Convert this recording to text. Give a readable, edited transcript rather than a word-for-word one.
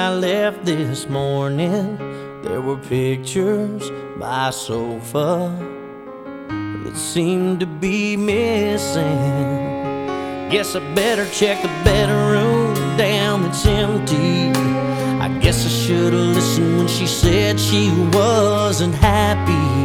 I left this morning, there were pictures by a sofa that seemed to be missing. Guess I better check the bedroom down that's empty. I guess I should've listened when she said she wasn't happy.